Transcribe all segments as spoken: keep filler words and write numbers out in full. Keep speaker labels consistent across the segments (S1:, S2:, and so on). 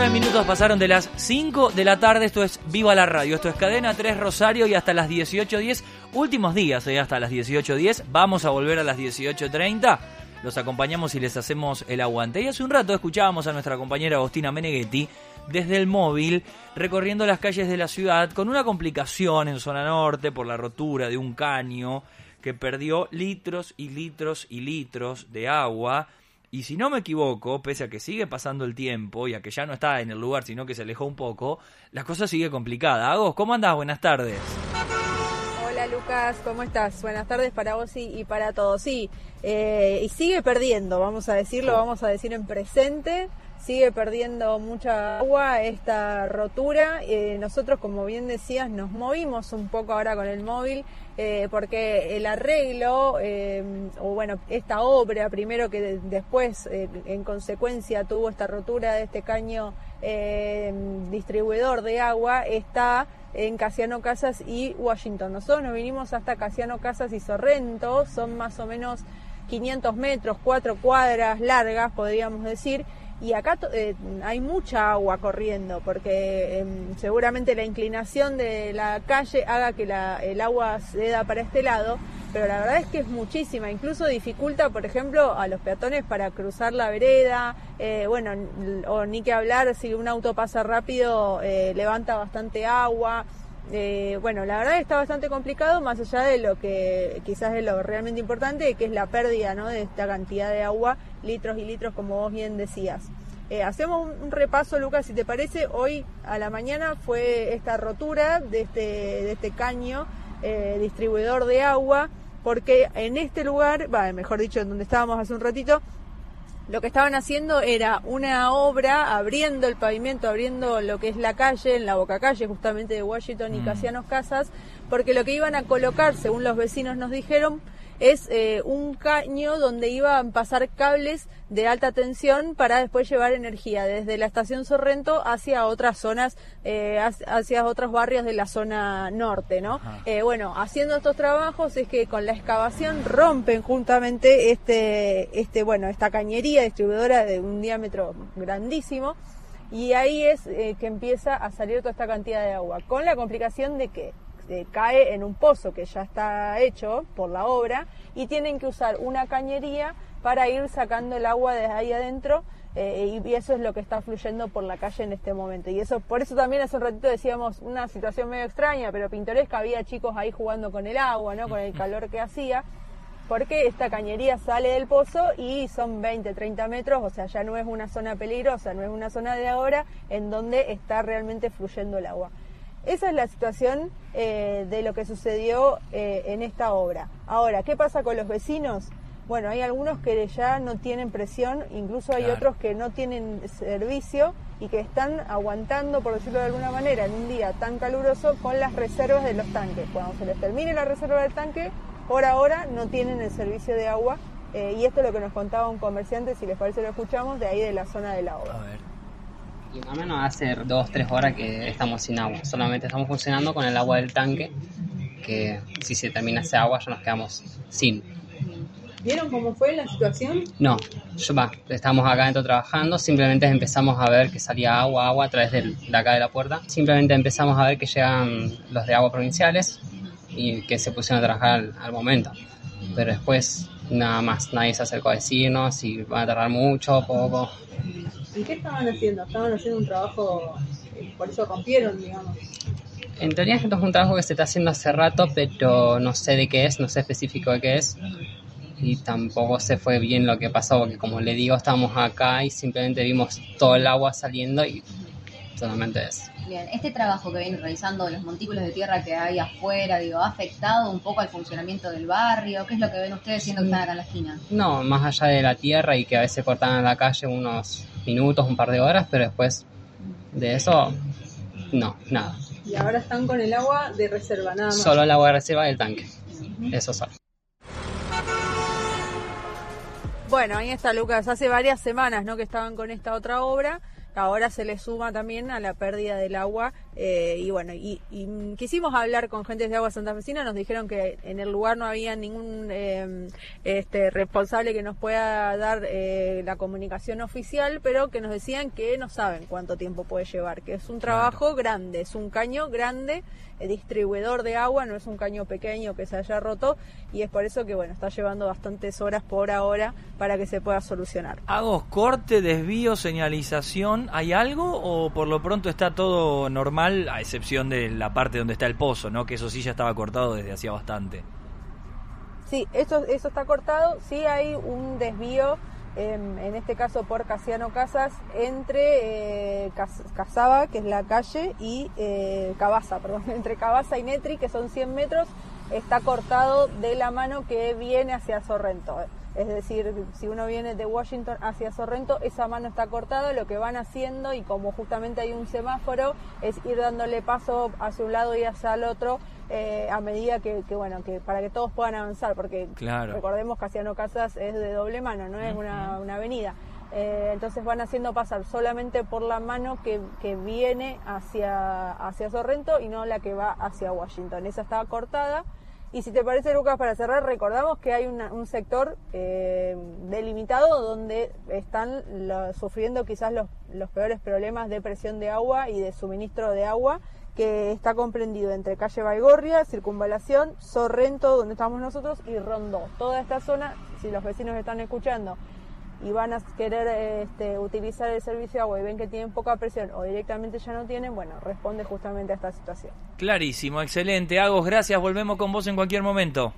S1: nueve minutos pasaron de las cinco de la tarde. Esto es Viva la Radio. Esto es Cadena tres Rosario y hasta las dieciocho diez. Últimos días, eh, hasta las dieciocho diez. Vamos a volver a las dieciocho treinta. Los acompañamos y les hacemos el aguante. Y hace un rato escuchábamos a nuestra compañera Agostina Meneghetti desde el móvil recorriendo las calles de la ciudad con una complicación en zona norte por la rotura de un caño que perdió litros y litros y litros de agua. Y si no me equivoco, pese a que sigue pasando el tiempo y a que ya no está en el lugar, sino que se alejó un poco, la cosa sigue complicada. Agos, ¿cómo andás? Buenas tardes.
S2: Hola Lucas, ¿cómo estás? Buenas tardes para vos y, y para todos. Sí, eh, y sigue perdiendo, vamos a decirlo, vamos a decir en presente. Sigue perdiendo mucha agua esta rotura. Eh, nosotros, como bien decías, nos movimos un poco ahora con el móvil eh, porque el arreglo, eh, o bueno, esta obra, primero que de, después, eh, en consecuencia, tuvo esta rotura de este caño eh, distribuidor de agua, está en Casiano Casas y Washington. Nosotros nos vinimos hasta Casiano Casas y Sorrento, son más o menos quinientos metros, cuatro cuadras largas, podríamos decir. Y acá eh, hay mucha agua corriendo porque eh, seguramente la inclinación de la calle haga que la, el agua ceda para este lado, pero la verdad es que es muchísima, incluso dificulta, por ejemplo, a los peatones para cruzar la vereda, eh, bueno, o ni que hablar, si un auto pasa rápido eh, levanta bastante agua. Eh, bueno, la verdad está bastante complicado, más allá de lo que quizás es lo realmente importante, que es la pérdida, ¿no?, de esta cantidad de agua, litros y litros, como vos bien decías. Eh, hacemos un, un repaso, Lucas, si te parece. Hoy a la mañana fue esta rotura de este, de este caño eh, distribuidor de agua, porque en este lugar, bah, mejor dicho, en donde estábamos hace un ratito, lo que estaban haciendo era una obra abriendo el pavimento, abriendo lo que es la calle, en la boca calle justamente de Washington y Casiano Casas, porque lo que iban a colocar, según los vecinos nos dijeron, es eh, un caño donde iban a pasar cables de alta tensión para después llevar energía desde la estación Sorrento hacia otras zonas, eh, hacia otros barrios de la zona norte, ¿no? Eh, bueno, haciendo estos trabajos es que con la excavación rompen justamente este, este, bueno, esta cañería distribuidora de un diámetro grandísimo, y ahí es eh, que empieza a salir toda esta cantidad de agua, con la complicación de que Eh, cae en un pozo que ya está hecho por la obra y tienen que usar una cañería para ir sacando el agua de ahí adentro, eh, y eso es lo que está fluyendo por la calle en este momento. Y eso, por eso también hace un ratito decíamos una situación medio extraña pero pintoresca, había chicos ahí jugando con el agua, ¿no?, con el calor que hacía, porque esta cañería sale del pozo y son veinte, treinta metros, o sea, ya no es una zona peligrosa, no es una zona de ahora en donde está realmente fluyendo el agua. Esa es la situación eh, de lo que sucedió eh, en esta obra. Ahora, ¿qué pasa con los vecinos? Bueno, hay algunos que ya no tienen presión, incluso hay claro. otros que no tienen servicio y que están aguantando, por decirlo de alguna manera, en un día tan caluroso con las reservas de los tanques. Cuando se les termine la reserva del tanque, por ahora no tienen el servicio de agua, eh, y esto es lo que nos contaba un comerciante, si les parece lo escuchamos, de ahí de la zona de la obra.
S1: A ver.
S3: Y más o menos hace dos, tres horas que estamos sin agua. Solamente estamos funcionando con el agua del tanque, que si se termina ese agua ya nos quedamos sin.
S2: ¿Vieron cómo fue la situación?
S3: No, yo va, estamos acá adentro trabajando, simplemente empezamos a ver que salía agua, agua a través del, de acá de la puerta. Simplemente empezamos a ver que llegan los de agua provinciales y que se pusieron a trabajar al, al momento. Pero después nada más, nadie se acercó a decirnos si van a tardar mucho o poco.
S2: ¿Y qué estaban haciendo? Estaban haciendo un trabajo, por eso rompieron, digamos.
S3: En teoría esto es un trabajo que se está haciendo hace rato, pero no sé de qué es, no sé específico de qué es. Y tampoco se fue bien lo que pasó, porque como le digo, estábamos acá y simplemente vimos todo el agua saliendo y solamente eso.
S4: Bien, este trabajo que vienen realizando, los montículos de tierra que hay afuera, digo, ¿ha afectado un poco al funcionamiento del barrio? ¿Qué es lo que ven ustedes siendo que están acá en la esquina?
S3: No, más allá de la tierra y que a veces cortaban la calle unos minutos, un par de horas, pero después de eso, no, nada.
S2: Y ahora están con el agua de reserva, nada más.
S3: Solo el agua de reserva del tanque, uh-huh. Eso solo.
S2: Bueno, ahí está, Lucas, hace varias semanas, ¿no?, que estaban con esta otra obra. ahora se le suma también a la pérdida del agua. Eh, y bueno, y, y quisimos hablar con gente de Agua Santafesina, nos dijeron que en el lugar no había ningún eh, este responsable que nos pueda dar eh, la comunicación oficial, pero que nos decían que no saben cuánto tiempo puede llevar, que es un trabajo claro. grande, es un caño grande, eh, distribuidor de agua, no es un caño pequeño que se haya roto, y es por eso que bueno, está llevando bastantes horas por ahora para que se pueda solucionar.
S1: ¿Hago corte, desvío, señalización? ¿Hay algo o por lo pronto está todo normal, a excepción de la parte donde está el pozo, ¿no? Que eso sí ya estaba cortado desde hacía bastante.
S2: Sí, eso, eso está cortado. Sí hay un desvío, eh, en este caso por Casiano Casas, entre eh, Cas- Casaba, que es la calle, y eh, Cabaza, perdón, entre Cabaza y Netri, que son cien metros, está cortado de la mano que viene hacia Sorrento. Es decir, si uno viene de Washington hacia Sorrento, esa mano está cortada. Lo que van haciendo, y como justamente hay un semáforo, es ir dándole paso hacia un lado y hacia el otro, eh, a medida que, que, bueno, que para que todos puedan avanzar, porque
S1: claro.
S2: recordemos que Casiano Casas es de doble mano, no es uh-huh. una, una avenida. Eh, entonces van haciendo pasar solamente por la mano que, que viene hacia, hacia Sorrento y no la que va hacia Washington. Esa está cortada. Y si te parece, Lucas, para cerrar, recordamos que hay una, un sector eh, delimitado donde están lo, sufriendo quizás los, los peores problemas de presión de agua y de suministro de agua, que está comprendido entre calle Baigorria, Circunvalación, Sorrento, donde estamos nosotros, y Rondó. Toda esta zona, si los vecinos están escuchando y van a querer este, utilizar el servicio de agua y ven que tienen poca presión o directamente ya no tienen, bueno, responde justamente a esta situación.
S1: Clarísimo, excelente. Agos, gracias. Volvemos con vos en cualquier momento.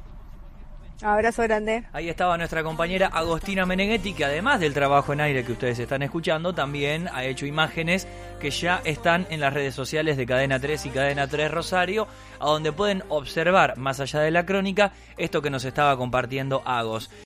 S2: Abrazo grande.
S1: Ahí estaba nuestra compañera Agostina Meneghetti, que además del trabajo en aire que ustedes están escuchando, también ha hecho imágenes que ya están en las redes sociales de Cadena tres y Cadena tres Rosario, a donde pueden observar, más allá de la crónica, esto que nos estaba compartiendo Agos.